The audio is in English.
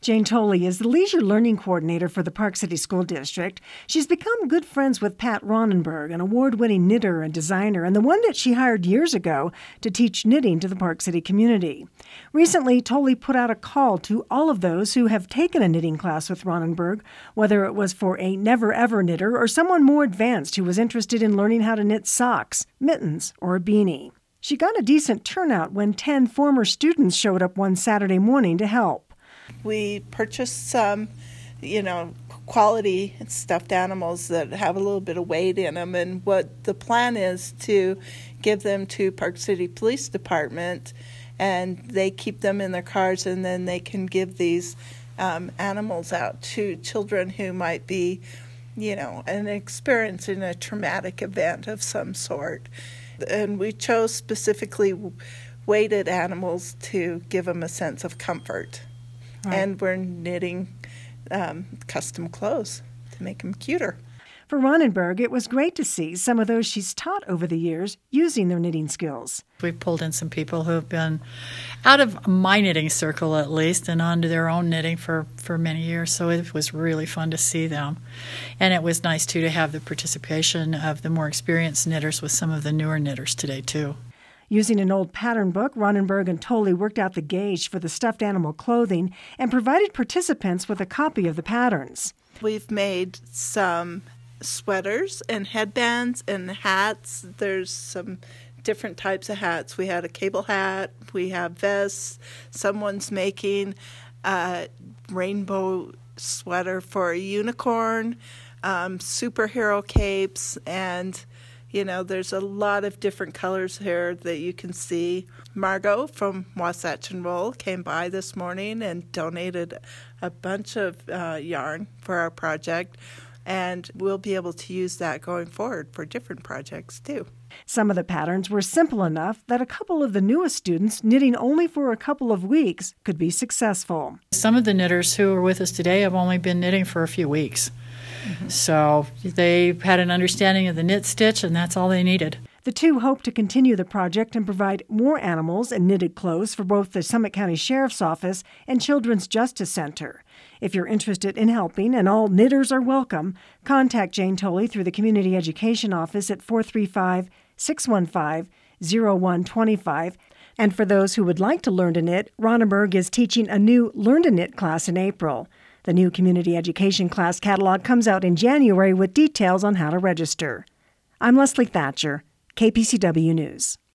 Jane Tolley is the Leisure Learning Coordinator for the Park City School District. She's become good friends with Pat Ronenberg, an award-winning knitter and designer, and the one that she hired years ago to teach knitting to the Park City community. Recently, Tolley put out a call to all of those who have taken a knitting class with Ronenberg, whether it was for a never-ever knitter or someone more advanced who was interested in learning how to knit socks, mittens, or a beanie. She got a decent turnout when 10 former students showed up one Saturday morning to help. We purchased some, quality stuffed animals that have a little bit of weight in them, and what the plan is to give them to Park City Police Department, and they keep them in their cars, and then they can give these animals out to children who might be, and experiencing a traumatic event of some sort. And we chose specifically weighted animals to give them a sense of comfort. Right. And we're knitting custom clothes to make them cuter. For Ronenberg, it was great to see some of those she's taught over the years using their knitting skills. We've pulled in some people who have been out of my knitting circle, at least, and onto their own knitting for many years. So it was really fun to see them. And it was nice, too, to have the participation of the more experienced knitters with some of the newer knitters today, too. Using an old pattern book, Ronenberg and Tolley worked out the gauge for the stuffed animal clothing and provided participants with a copy of the patterns. We've made some sweaters and headbands and hats. There's some different types of hats. We had a cable hat. We have vests. Someone's making a rainbow sweater for a unicorn, superhero capes, and there's a lot of different colors here that you can see. Margot from Wasatch and Roll came by this morning and donated a bunch of yarn for our project, and we'll be able to use that going forward for different projects, too. Some of the patterns were simple enough that a couple of the newest students, knitting only for a couple of weeks, could be successful. Some of the knitters who are with us today have only been knitting for a few weeks. Mm-hmm. So they had an understanding of the knit stitch, and that's all they needed. The two hope to continue the project and provide more animals and knitted clothes for both the Summit County Sheriff's Office and Children's Justice Center. If you're interested in helping, and all knitters are welcome, contact Jane Tolley through the Community Education Office at 435-615-0125. And for those who would like to learn to knit, Ronenberg is teaching a new Learn to Knit class in April. The new community education class catalog comes out in January with details on how to register. I'm Leslie Thatcher, KPCW News.